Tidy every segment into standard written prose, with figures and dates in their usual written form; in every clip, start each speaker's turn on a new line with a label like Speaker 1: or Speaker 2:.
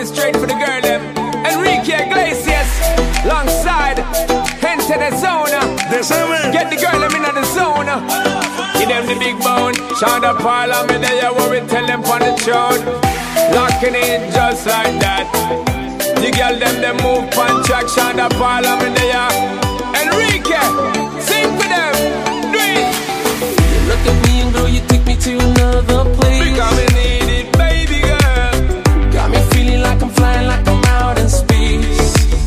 Speaker 1: this straight for the girl them. Enrique Iglesias, alongside Enter the Zone. Get the girl them in the zone. Give them the big bone. Shonda Paul, me there, what we tell them on the throne. Locking in just like that. The girl them move on track. Shonda Paul, me there. Enrique, sing for them. Do it.
Speaker 2: You look at me and girl, you take me to another place.
Speaker 1: Because me need it, baby girl.
Speaker 2: Got me feeling like I'm flying, like I'm out in space.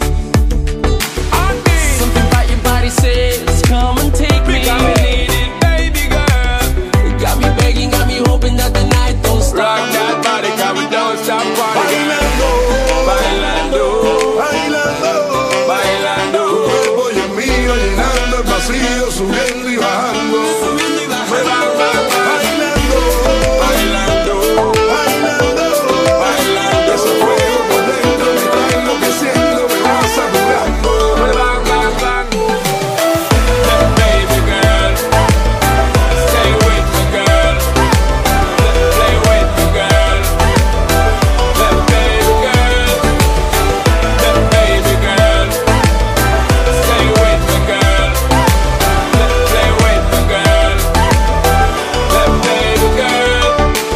Speaker 2: Something about your body says, come and take me.
Speaker 1: Because me need it, baby girl.
Speaker 2: Got me begging, got me hoping that the night don't stop.
Speaker 1: Rock that body, cause we don't stop partying.
Speaker 3: Bailando,
Speaker 1: Bailando,
Speaker 3: bailando,
Speaker 1: bailando.
Speaker 3: tu cuerpo y el mío llenando el vacío, subiendo y bajando. Bailando,
Speaker 1: Bailando,
Speaker 3: bailando,
Speaker 1: bailando.
Speaker 3: ese fuego por dentro me está enloqueciendo, me va saturando.
Speaker 1: Bang, bang, bang. That baby girl, stay with me, girl. Play with me, girl. That baby girl, that baby girl, stay with me, girl. Play with me, girl. That baby girl.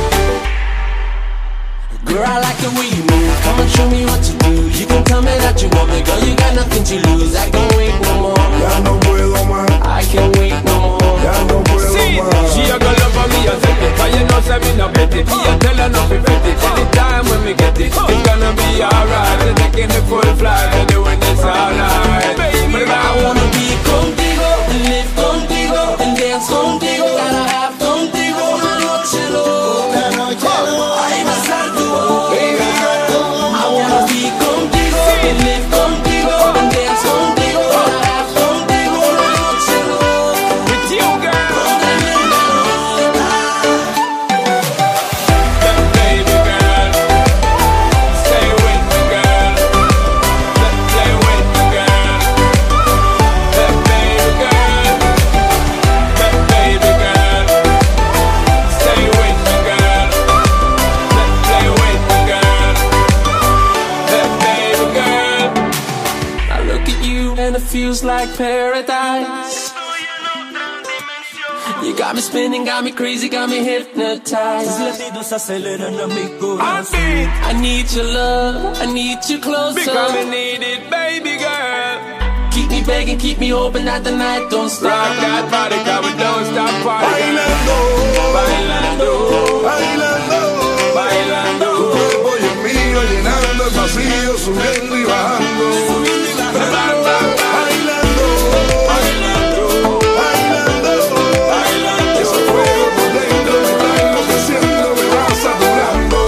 Speaker 2: Girl, I like the way you move. Come and show me what to do. You can tell me that you want me, girl. You got nothing to lose. I can't wait no more.
Speaker 3: Ya no puedo más,
Speaker 2: I can't wait no more.
Speaker 3: ya no puedo
Speaker 1: See,
Speaker 3: más.
Speaker 1: she a go love for me, I take it. Cause you know say me no bet it. Me a tell her no fi bet it. Anytime when me get it, it's gonna be alright. We're taking the full flight, we're doing this all night. Baby,
Speaker 2: I wanna be contigo, and live contigo, and dance contigo. Gotta have contigo una noche loca. Ay, besar tu boca.
Speaker 1: baby girl,
Speaker 2: I wanna be contigo, and live contigo, and dance contigo. Gotta have contigo una noche loca.
Speaker 1: with you, girl. That baby girl, stay with me, girl. Play with me, girl. That baby girl, that baby girl, stay with me, girl. Play with me, girl. That baby girl.
Speaker 2: I look at you and it feels like paradise. You got me spinning, got me crazy, got me hypnotized.
Speaker 4: Latidos aceleran a mi
Speaker 1: I
Speaker 4: corazón.
Speaker 1: beat
Speaker 2: I need your love, I need you
Speaker 1: because we
Speaker 2: closer.
Speaker 1: need it, baby girl.
Speaker 2: Keep me begging, keep me hoping that the night don't
Speaker 1: Rock
Speaker 2: stop.
Speaker 1: that body, cause we don't stop partying.
Speaker 3: Bailando,
Speaker 1: Bailando,
Speaker 3: bailando, tu
Speaker 1: bailando.
Speaker 3: cuerpo y el mío llenando el vacío, subiendo y bajando. Bailando,
Speaker 1: Bailando,
Speaker 3: bailando, ese fuego por dentro me está enloqueciendo, me va saturando.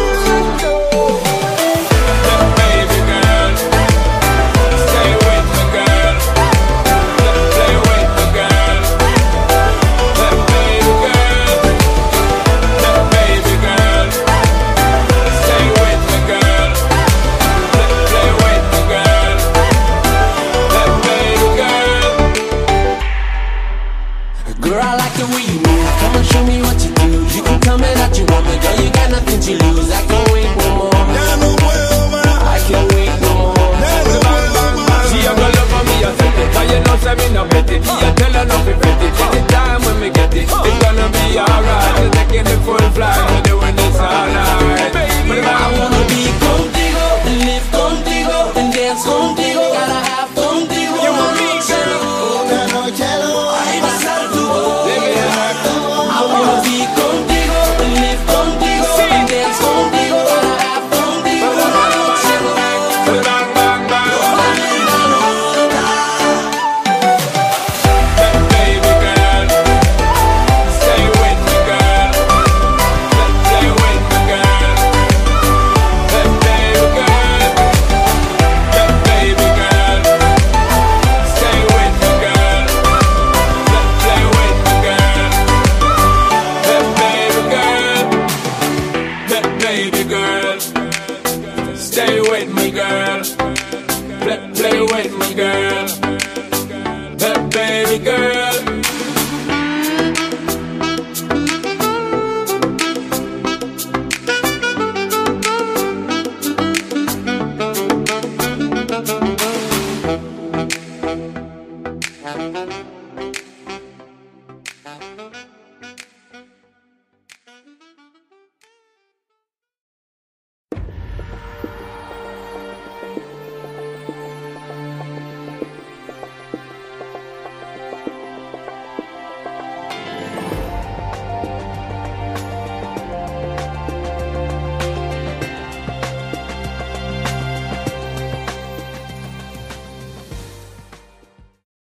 Speaker 1: that baby girl, stay with me, girl. Play with me, girl. That baby girl, that baby girl, stay with me, girl. Play with me, girl. That baby girl.
Speaker 2: Girl, I like the way you move. Come and show me what you do. You can tell me that you want me, girl. You got nothing to lose. I can't wait no more.
Speaker 3: Ya no puedo más,
Speaker 2: I can't wait no more.
Speaker 3: ya no puedo más.
Speaker 1: She a go love for me, I take it. Cause you know say me no bet it. Me a tell her no